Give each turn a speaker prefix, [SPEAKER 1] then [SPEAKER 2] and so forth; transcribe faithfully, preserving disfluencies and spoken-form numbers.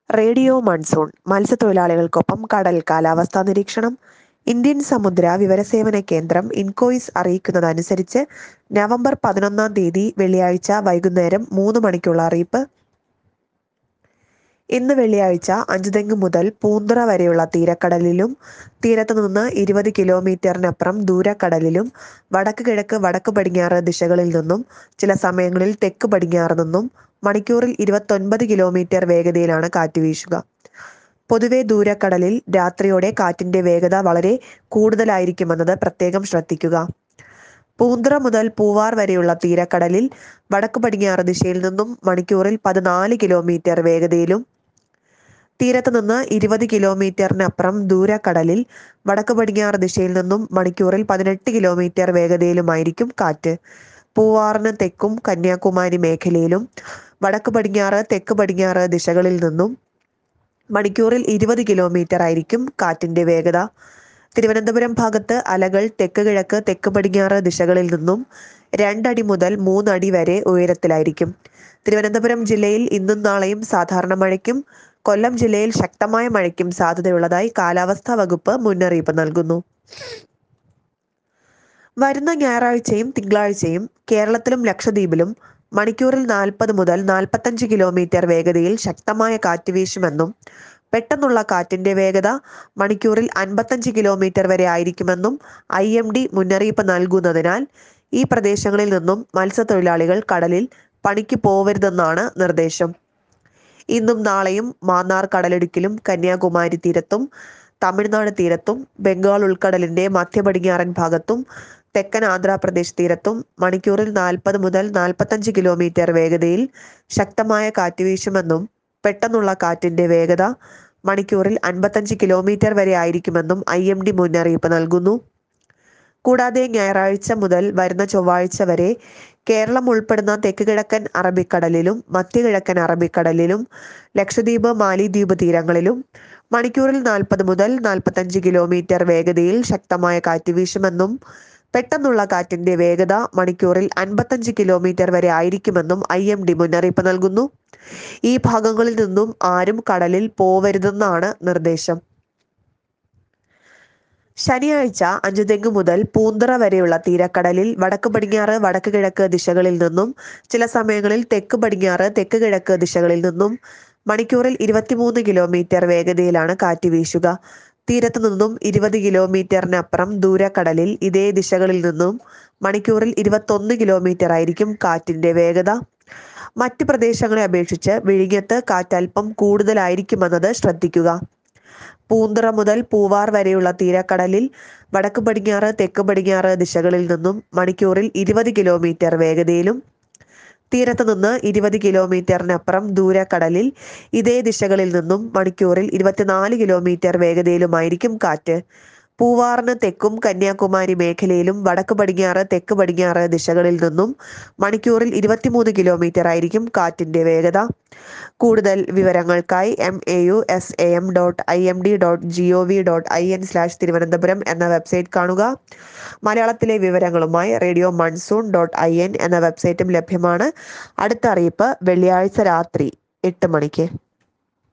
[SPEAKER 1] Radio monsoon മത്സ്യത്തൊഴിലാളികൾക്കൊപ്പം കടൽ കാലാവസ്ഥാ നിരീക്ഷണം. ഇന്ത്യൻ സമുദ്ര വിവരസേവന കേന്ദ്രം ഇൻകോയിസ് അറിയിക്കുന്നതനുസരിച്ച് നവംബർ പതിനൊന്നാം തീയതി വെള്ളിയാഴ്ച വൈകുന്നേരം മൂന്ന് മണിക്കുള്ള അറിയിപ്പ്. ഇന്ന് വെള്ളിയാഴ്ച അഞ്ചുതെങ്ങ് മുതൽ പൂന്തുറ വരെയുള്ള തീരക്കടലിലും തീരത്തു നിന്ന് ഇരുപത് കിലോമീറ്ററിനപ്പുറം ദൂരക്കടലിലും വടക്ക് കിഴക്ക് വടക്ക് പടിഞ്ഞാറ് ദിശകളിൽ നിന്നും ചില സമയങ്ങളിൽ തെക്ക് പടിഞ്ഞാറ് നിന്നും മണിക്കൂറിൽ ഇരുപത്തൊൻപത് കിലോമീറ്റർ വേഗതയിലാണ് കാറ്റ് വീശുക. പൊതുവെ ദൂരക്കടലിൽ രാത്രിയോടെ കാറ്റിന്റെ വേഗത വളരെ കൂടുതലായിരിക്കുമെന്നത് പ്രത്യേകം ശ്രദ്ധിക്കുക. പൂന്തുറ മുതൽ പൂവാർ വരെയുള്ള തീരക്കടലിൽ വടക്ക് പടിഞ്ഞാറ് ദിശയിൽ നിന്നും മണിക്കൂറിൽ പതിനാല് കിലോമീറ്റർ വേഗതയിലും തീരത്ത് നിന്ന് ഇരുപത് കിലോമീറ്ററിനപ്പുറം ദൂരക്കടലിൽ വടക്ക് പടിഞ്ഞാറ് ദിശയിൽ നിന്നും മണിക്കൂറിൽ പതിനെട്ട് കിലോമീറ്റർ വേഗതയിലുമായിരിക്കും കാറ്റ്. പൂവാറിന് തെക്കും കന്യാകുമാരി മേഖലയിലും വടക്ക് പടിഞ്ഞാറ് തെക്ക് പടിഞ്ഞാറ് ദിശകളിൽ നിന്നും മണിക്കൂറിൽ ഇരുപത് കിലോമീറ്റർ ആയിരിക്കും കാറ്റിന്റെ വേഗത. തിരുവനന്തപുരം ഭാഗത്ത് അലകൾ തെക്ക് കിഴക്ക് തെക്ക് പടിഞ്ഞാറ് ദിശകളിൽ നിന്നും രണ്ടടി മുതൽ മൂന്നടി വരെ ഉയരത്തിലായിരിക്കും. തിരുവനന്തപുരം ജില്ലയിൽ ഇന്നും നാളെയും സാധാരണ മഴയ്ക്കും കൊല്ലം ജില്ലയിൽ ശക്തമായ മഴയ്ക്കും സാധ്യതയുള്ളതായി കാലാവസ്ഥാ വകുപ്പ് മുന്നറിയിപ്പ് നൽകുന്നു. വരുന്ന ഞായറാഴ്ചയും തിങ്കളാഴ്ചയും കേരളത്തിലും ലക്ഷദ്വീപിലും മണിക്കൂറിൽ നാൽപ്പത് മുതൽ നാൽപ്പത്തഞ്ച് കിലോമീറ്റർ വേഗതയിൽ ശക്തമായ കാറ്റ് വീശുമെന്നും പെട്ടെന്നുള്ള കാറ്റിന്റെ വേഗത മണിക്കൂറിൽ അൻപത്തഞ്ച് കിലോമീറ്റർ വരെ ആയിരിക്കുമെന്നും ഐ എം ഡി മുന്നറിയിപ്പ് നൽകുന്നതിനാൽ ഈ പ്രദേശങ്ങളിൽ നിന്നും മത്സ്യത്തൊഴിലാളികൾ കടലിൽ പണിക്ക് പോവരുതെന്നാണ് നിർദ്ദേശം. ഇന്നും നാളെയും മാന്നാർ കടലിടുക്കിലും കന്യാകുമാരി തീരത്തും തമിഴ്നാട് തീരത്തും ബംഗാൾ ഉൾക്കടലിന്റെ മധ്യ പടിഞ്ഞാറൻ ഭാഗത്തും തെക്കൻ ആന്ധ്രാപ്രദേശ് തീരത്തും മണിക്കൂറിൽ നാൽപ്പത് മുതൽ നാൽപ്പത്തഞ്ച് കിലോമീറ്റർ വേഗതയിൽ ശക്തമായ കാറ്റ് വീശുമെന്നും പെട്ടെന്നുള്ള കാറ്റിന്റെ വേഗത മണിക്കൂറിൽ അൻപത്തഞ്ച് കിലോമീറ്റർ വരെ ആയിരിക്കുമെന്നും ഐ എം ഡി മുന്നറിയിപ്പ് നൽകുന്നു. കൂടാതെ ഞായറാഴ്ച മുതൽ വരുന്ന ചൊവ്വാഴ്ച വരെ കേരളം ഉൾപ്പെടുന്ന തെക്ക് കിഴക്കൻ അറബിക്കടലിലും മധ്യകിഴക്കൻ അറബിക്കടലിലും ലക്ഷദ്വീപ് മാലിദ്വീപ് തീരങ്ങളിലും മണിക്കൂറിൽ നാൽപ്പത് മുതൽ നാൽപ്പത്തഞ്ച് കിലോമീറ്റർ വേഗതയിൽ ശക്തമായ കാറ്റ് വീശുമെന്നും പെട്ടെന്നുള്ള കാറ്റിന്റെ വേഗത മണിക്കൂറിൽ അൻപത്തഞ്ച് കിലോമീറ്റർ വരെ ആയിരിക്കുമെന്നും ഐ എം ഡി മുന്നറിയിപ്പ് നൽകുന്നു. ഈ ഭാഗങ്ങളിൽ നിന്നും ആരും കടലിൽ പോവരുതെന്നാണ് നിർദ്ദേശം. ശനിയാഴ്ച അഞ്ചുതെങ്ങ് മുതൽ പൂന്തുറ വരെയുള്ള തീരക്കടലിൽ വടക്ക് പടിഞ്ഞാറ് വടക്ക് കിഴക്ക് ദിശകളിൽ നിന്നും ചില സമയങ്ങളിൽ തെക്ക് പടിഞ്ഞാറ് തെക്ക് കിഴക്ക് ദിശകളിൽ നിന്നും മണിക്കൂറിൽ ഇരുപത്തിമൂന്ന് കിലോമീറ്റർ വേഗതയിലാണ് കാറ്റ് വീശുക. തീരത്തു നിന്നും ഇരുപത് കിലോമീറ്ററിനപ്പുറം ദൂരക്കടലിൽ ഇതേ ദിശകളിൽ നിന്നും മണിക്കൂറിൽ ഇരുപത്തൊന്ന് കിലോമീറ്റർ ആയിരിക്കും കാറ്റിന്റെ വേഗത. മറ്റ് പ്രദേശങ്ങളെ അപേക്ഷിച്ച് വിഴിഞ്ഞത്ത് കാറ്റ് അല്പം കൂടുതലായിരിക്കുമെന്നത് ശ്രദ്ധിക്കുക. പൂന്തുറ മുതൽ പൂവാർ വരെയുള്ള തീരക്കടലിൽ വടക്ക് പടിഞ്ഞാറ് തെക്ക് പടിഞ്ഞാറ് ദിശകളിൽ നിന്നും മണിക്കൂറിൽ ഇരുപത് കിലോമീറ്റർ വേഗതയിലും തീരത്ത് നിന്ന് ഇരുപത് കിലോമീറ്ററിനപ്പുറം ദൂരക്കടലിൽ ഇതേ ദിശകളിൽ നിന്നും മണിക്കൂറിൽ ഇരുപത്തിനാല് കിലോമീറ്റർ വേഗതയിലുമായിരിക്കും കാറ്റ്. പൂവാറിന് തെക്കും കന്യാകുമാരി മേഖലയിലും വടക്ക് പടിഞ്ഞാറ് തെക്ക് പടിഞ്ഞാറ് ദിശകളിൽ നിന്നും മണിക്കൂറിൽ ഇരുപത്തിമൂന്ന് കിലോമീറ്റർ ആയിരിക്കും കാറ്റിന്റെ വേഗത. കൂടുതൽ വിവരങ്ങൾക്കായി M A U S A M dot I M D dot G O V dot I N slash Thiruvananthapuram എന്ന വെബ്സൈറ്റ് കാണുക. മലയാളത്തിലെ വിവരങ്ങളുമായി radio monsoon dot I N എന്ന വെബ്സൈറ്റും ലഭ്യമാണ്. അടുത്ത അറിയിപ്പ് വെള്ളിയാഴ്ച രാത്രി എട്ട് മണിക്ക്.